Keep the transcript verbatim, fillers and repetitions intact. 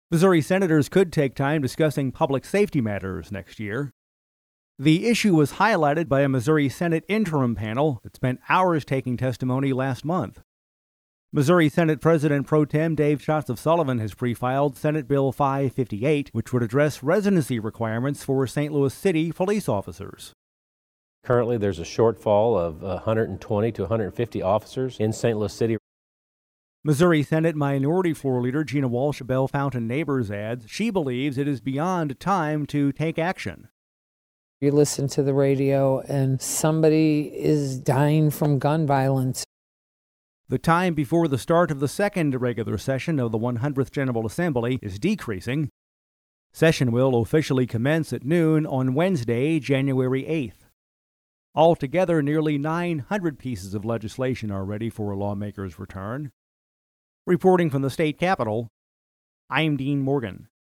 Missouri senators could take time discussing public safety matters next year. The issue was highlighted by a Missouri Senate interim panel that spent hours taking testimony last month. Missouri Senate President Pro Tem Dave Schatz of Sullivan has pre-filed Senate Bill five fifty-eight, which would address residency requirements for Saint Louis City police officers. Currently, there's a shortfall of one hundred twenty to one hundred fifty officers in Saint Louis City. Missouri Senate Minority Floor Leader Gina Walsh of Bell Fountain Neighbors adds she believes it is beyond time to take action. You listen to the radio and somebody is dying from gun violence. The time before the start of the second regular session of the one hundredth General Assembly is decreasing. Session will officially commence at noon on Wednesday, January eighth. Altogether, nearly nine hundred pieces of legislation are ready for a lawmaker's return. Reporting from the state capitol, I'm Dean Morgan.